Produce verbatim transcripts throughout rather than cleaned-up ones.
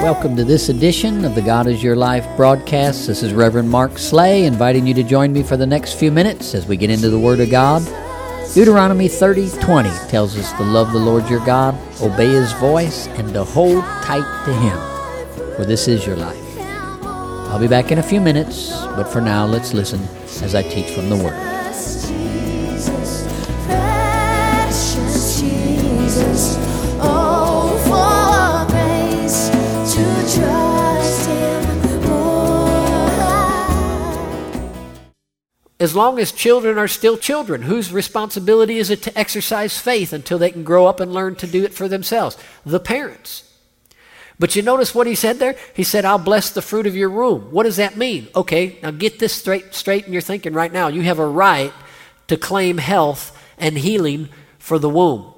Welcome to this edition of the God is Your Life broadcast. This is Reverend Mark Slay inviting you to join me for the next few minutes as we get into the Word of God. Deuteronomy thirty twenty tells us to love the Lord your God, obey His voice, and to hold tight to Him, for this is your life. I'll be back in a few minutes, but for now, let's listen as I teach from the Word. Jesus, precious Jesus, oh, for grace to trust Him more. As long as children are still children, whose responsibility is it to exercise faith until they can grow up and learn to do it for themselves? The parents. But you notice what he said there? He said, I'll bless the fruit of your womb. What does that mean? Okay, now get this straight, straight in your thinking right now. You have a right to claim health and healing for the womb.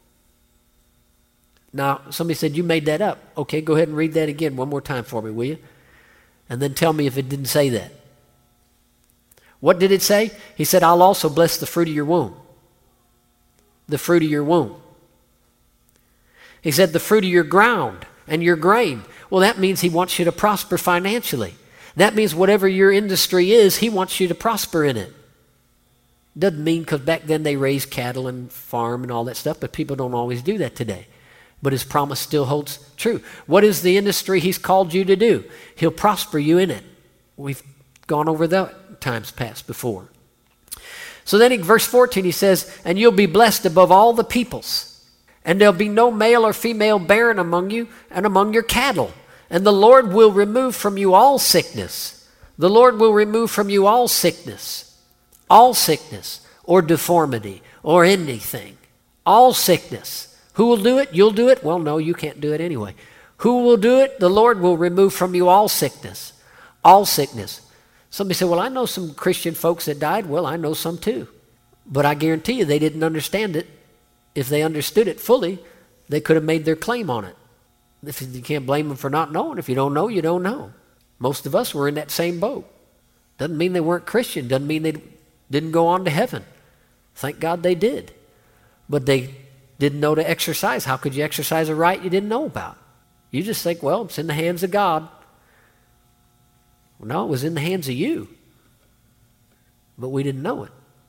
Now, somebody said, you made that up. Okay, go ahead and read that again one more time for me, will you? And then tell me if it didn't say that. What did it say? He said, I'll also bless the fruit of your womb. The fruit of your womb. He said, the fruit of your ground and your grain. Well, that means He wants you to prosper financially. That means whatever your industry is, He wants you to prosper in it. Doesn't mean because back then they raised cattle and farm and all that stuff, but people don't always do that today. But His promise still holds true. What is the industry He's called you to do? He'll prosper you in it. We've gone over that times past before. So then in verse fourteen he says, and you'll be blessed above all the peoples. And there'll be no male or female barren among you and among your cattle. And the Lord will remove from you all sickness. The Lord will remove from you all sickness. All sickness or deformity or anything. All sickness. Who will do it? You'll do it? Well, no, you can't do it anyway. Who will do it? The Lord will remove from you all sickness. All sickness. Somebody said, well, I know some Christian folks that died. Well, I know some too. But I guarantee you they didn't understand it. If they understood it fully, they could have made their claim on it. If you can't blame them for not knowing. If you don't know, you don't know. Most of us were in that same boat. Doesn't mean they weren't Christian. Doesn't mean they didn't go on to heaven. Thank God they did. But they didn't know to exercise. How could you exercise a right you didn't know about? You just think, well, it's in the hands of God. Well, no, it was in the hands of you. But we didn't know it.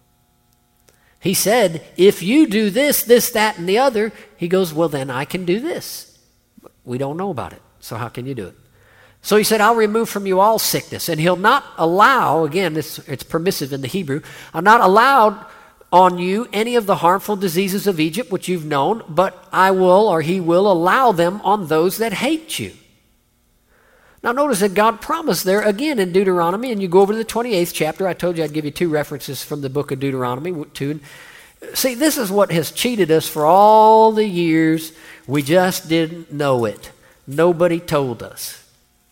He said, if you do this, this, that, and the other, he goes, well, then I can do this. But we don't know about it, so how can you do it? So he said, I'll remove from you all sickness. And he'll not allow, again, it's, it's permissive in the Hebrew, I'll not allow on you any of the harmful diseases of Egypt, which you've known, but I will, or he will, allow them on those that hate you. Now notice that God promised there again in Deuteronomy, and you go over to the twenty-eighth chapter. I told you I'd give you two references from the book of Deuteronomy. Two. See, this is what has cheated us for all the years. We just didn't know it. Nobody told us.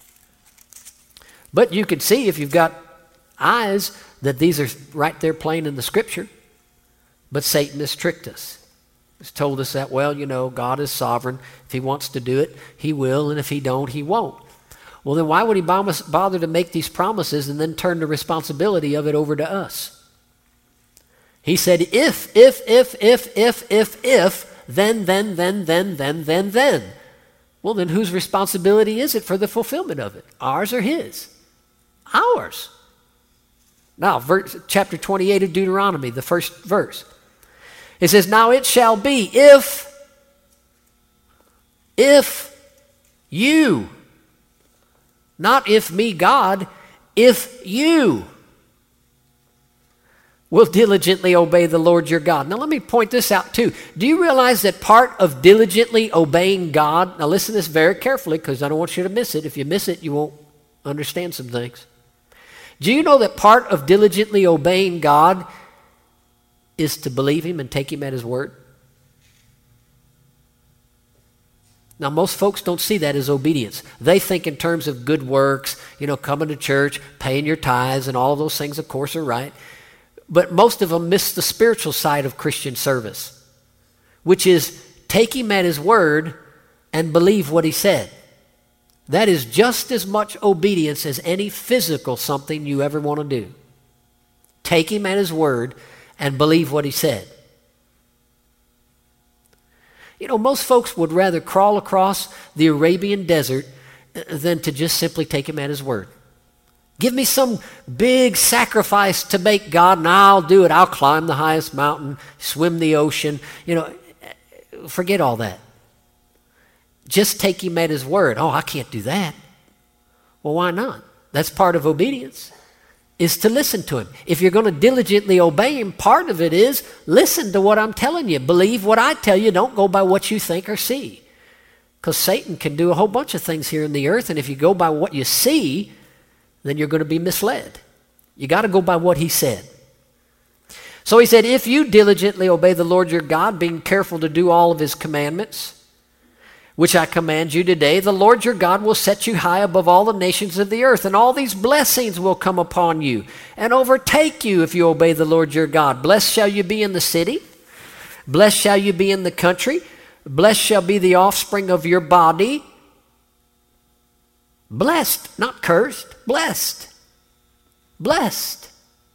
But you can see if you've got eyes that these are right there plain in the Scripture. But Satan has tricked us. He's told us that, well, you know, God is sovereign. If He wants to do it, He will, and if He don't, He won't. Well, then why would He bother to make these promises and then turn the responsibility of it over to us? He said, if, if, if, if, if, if, if, then, then, then, then, then, then, then. Well, then whose responsibility is it for the fulfillment of it? Ours or His? Ours. Now, verse, chapter twenty-eight of Deuteronomy, the first verse. It says, now it shall be if, if you... Not if me, God, if you will diligently obey the Lord your God. Now let me point this out too. Do you realize that part of diligently obeying God, now listen to this very carefully because I don't want you to miss it. If you miss it, you won't understand some things. Do you know that part of diligently obeying God is to believe Him and take Him at His word? Now, most folks don't see that as obedience. They think in terms of good works, you know, coming to church, paying your tithes, and all of those things, of course, are right. But most of them miss the spiritual side of Christian service, which is take Him at His word and believe what He said. That is just as much obedience as any physical something you ever want to do. Take Him at His word and believe what He said. You know, most folks would rather crawl across the Arabian desert than to just simply take him at his word. Give me some big sacrifice to make, God, and I'll do it. I'll climb the highest mountain, swim the ocean. You know, forget all that. Just take him at his word. Oh, I can't do that. Well, why not? That's part of obedience, is to listen to him. If you're going to diligently obey him, part of it is listen to what I'm telling you. Believe what I tell you. Don't go by what you think or see. Because Satan can do a whole bunch of things here in the earth, and if you go by what you see, then you're going to be misled. You got to go by what he said. So he said, if you diligently obey the Lord your God, being careful to do all of his commandments, which I command you today, the Lord your God will set you high above all the nations of the earth, and all these blessings will come upon you and overtake you if you obey the Lord your God. Blessed shall you be in the city. Blessed shall you be in the country. Blessed shall be the offspring of your body. Blessed, not cursed. Blessed. Blessed.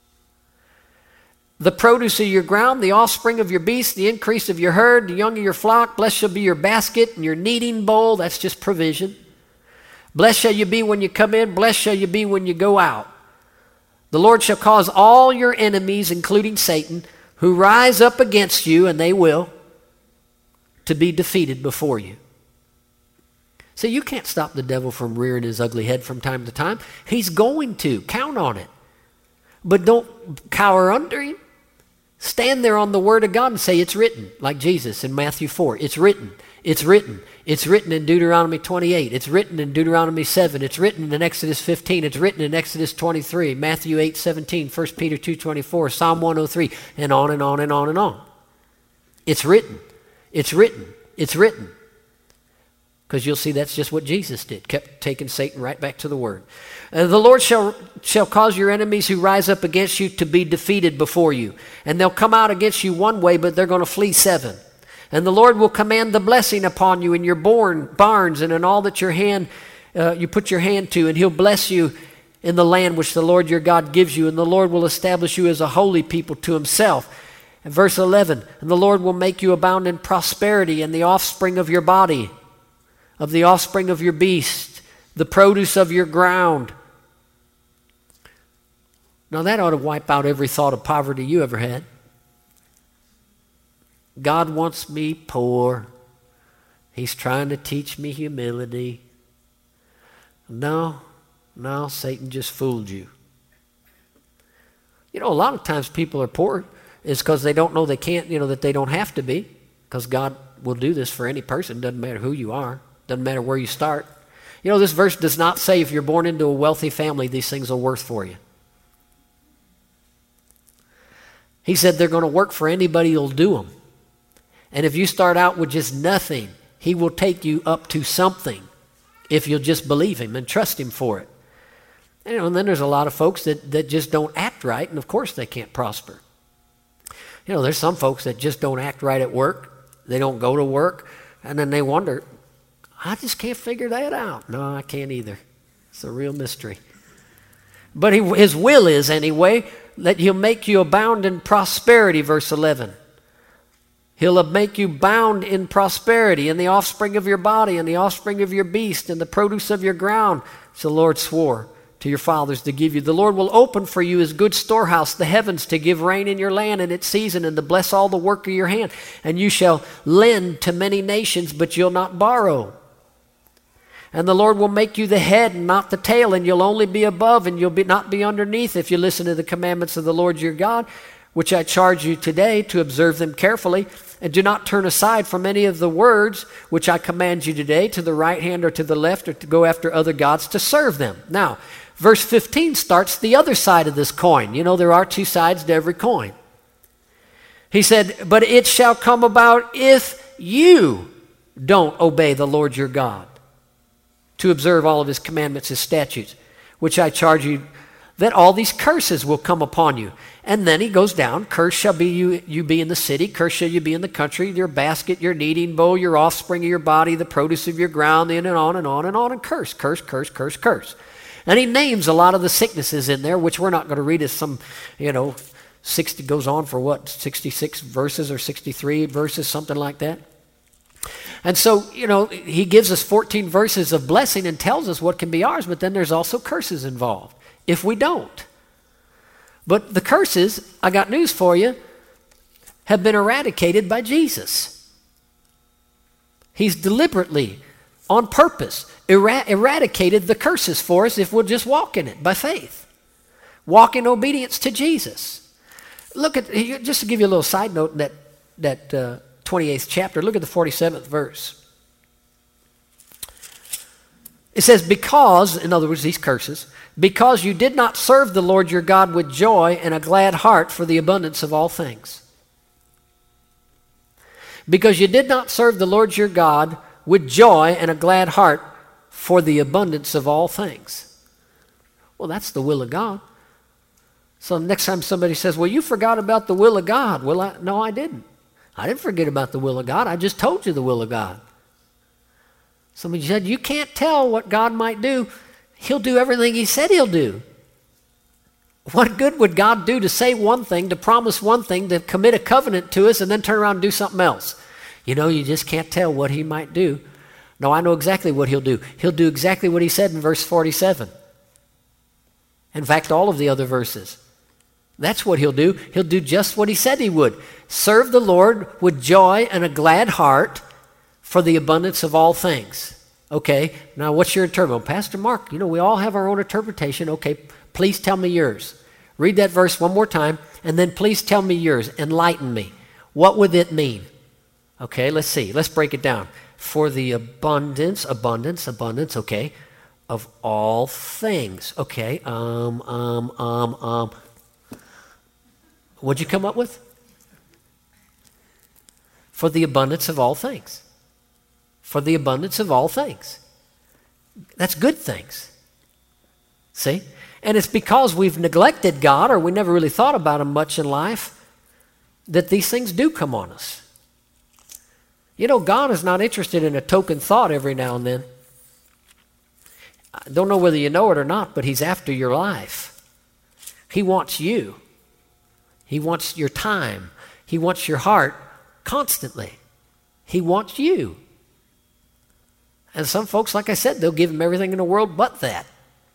The produce of your ground, the offspring of your beast, the increase of your herd, the young of your flock. Blessed shall be your basket and your kneading bowl. That's just provision. Blessed shall you be when you come in. Blessed shall you be when you go out. The Lord shall cause all your enemies, including Satan, who rise up against you, and they will, to be defeated before you. See, you can't stop the devil from rearing his ugly head from time to time. He's going to. Count on it. But don't cower under him. Stand there on the word of God and say, it's written, like Jesus in Matthew four. It's written. It's written. It's written in Deuteronomy twenty-eight. It's written in Deuteronomy seven. It's written in Exodus fifteen. It's written in Exodus twenty-three, Matthew eight seventeen, First Peter two twenty-four, Psalm one oh three, and on and on and on and on. It's written. It's written. It's written. Because you'll see that's just what Jesus did. Kept taking Satan right back to the word. Uh, the Lord shall, shall cause your enemies who rise up against you to be defeated before you. And they'll come out against you one way, but they're going to flee seven. And the Lord will command the blessing upon you in your born, barns and in all that your hand uh, you put your hand to. And he'll bless you in the land which the Lord your God gives you. And the Lord will establish you as a holy people to himself. And verse eleven, and the Lord will make you abound in prosperity and the offspring of your body, of the offspring of your beast, the produce of your ground. Now that ought to wipe out every thought of poverty you ever had. God wants me poor. He's trying to teach me humility. No, no, Satan just fooled you. You know, a lot of times people are poor is because they don't know they can't, you know, that they don't have to be, because God will do this for any person. Doesn't matter who you are. Doesn't matter where you start. You know, this verse does not say if you're born into a wealthy family, these things will work for you. He said they're going to work for anybody who'll do them. And if you start out with just nothing, he will take you up to something if you'll just believe him and trust him for it. You know, and then there's a lot of folks that, that just don't act right, and of course they can't prosper. You know, there's some folks that just don't act right at work. They don't go to work, and then they wonder, I just can't figure that out. No, I can't either. It's a real mystery. But he, his will is, anyway, that he'll make you abound in prosperity, verse eleven. He'll make you bound in prosperity, in the offspring of your body, and the offspring of your beast, and the produce of your ground, which the Lord swore to your fathers to give you. The Lord will open for you his good storehouse, the heavens, to give rain in your land in its season, and to bless all the work of your hand. And you shall lend to many nations, but you'll not borrow. And the Lord will make you the head and not the tail, and you'll only be above and you'll be, not be underneath, if you listen to the commandments of the Lord your God, which I charge you today to observe them carefully. And do not turn aside from any of the words which I command you today, to the right hand or to the left, or to go after other gods to serve them. Now, verse fifteen starts the other side of this coin. You know, there are two sides to every coin. He said, but it shall come about if you don't obey the Lord your God, to observe all of his commandments, his statutes, which I charge you, that all these curses will come upon you. And then he goes down, curse shall be you, you be in the city, curse shall you be in the country, your basket, your kneading bowl, your offspring of your body, the produce of your ground, in and on and on and on, and curse, curse, curse, curse, curse. And he names a lot of the sicknesses in there, which we're not going to read as some, you know, sixty goes on for what, sixty-six verses or sixty-three verses, something like that. And so, you know, he gives us fourteen verses of blessing and tells us what can be ours, but then there's also curses involved if we don't. But the curses, I got news for you, have been eradicated by Jesus. He's deliberately, on purpose, era- eradicated the curses for us if we'll just walk in it by faith. Walk in obedience to Jesus. Look at, just to give you a little side note in that, that uh, twenty-eighth chapter, look at the forty-seventh verse. It says, because, in other words, these curses, because you did not serve the Lord your God with joy and a glad heart for the abundance of all things. Because you did not serve the Lord your God with joy and a glad heart for the abundance of all things. Well, that's the will of God. So next time somebody says, well, you forgot about the will of God. Well, I, no, I didn't. I didn't forget about the will of God. I just told you the will of God. Somebody said, you can't tell what God might do. He'll do everything he said he'll do. What good would God do to say one thing, to promise one thing, to commit a covenant to us, and then turn around and do something else? You know, you just can't tell what he might do. No, I know exactly what he'll do. He'll do exactly what he said in verse forty-seven. In fact, all of the other verses. That's what he'll do. He'll do just what he said he would. Serve the Lord with joy and a glad heart for the abundance of all things. Okay, now what's your interpretation? Well, Pastor Mark, you know, we all have our own interpretation. Okay, please tell me yours. Read that verse one more time, and then please tell me yours. Enlighten me. What would it mean? Okay, let's see. Let's break it down. For the abundance, abundance, abundance, okay, of all things. Okay, um, um, um, um. What'd you come up with? For the abundance of all things. For the abundance of all things. That's good things. See? And it's because we've neglected God, or we never really thought about him much in life, that these things do come on us. You know, God is not interested in a token thought every now and then. I don't know whether you know it or not, but he's after your life. He wants you. He wants your time. He wants your heart constantly. He wants you. And some folks, like I said, they'll give him everything in the world but that.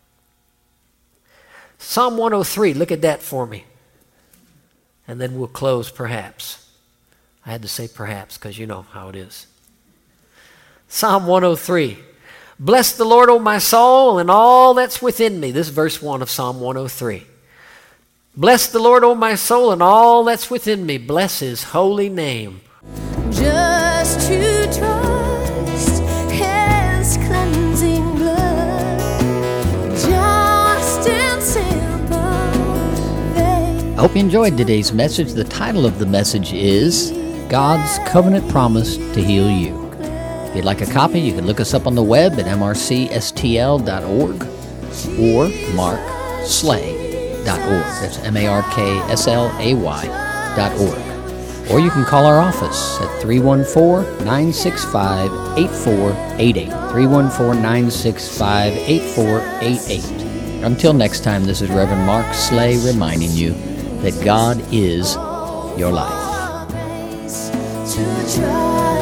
Psalm one oh three, look at that for me. And then we'll close perhaps. I had to say perhaps because you know how it is. Psalm one oh three. Bless the Lord, O my soul, and all that's within me. This is verse one of Psalm one oh three. Bless the Lord, O my soul, and all that's within me. Bless his holy name. Just to trust his cleansing blood, just and simple faith. I hope you enjoyed today's message. The title of the message is God's Covenant Promise to Heal You. If you'd like a copy, you can look us up on the web at m r c s t l dot org or mark slay dot org. That's M A R K S L A Y dot org. Or you can call our office at three one four, nine six five, eight four eight eight. three one four, nine six five, eight four eight eight. Until next time, this is Reverend Mark Slay reminding you that God is your life. To try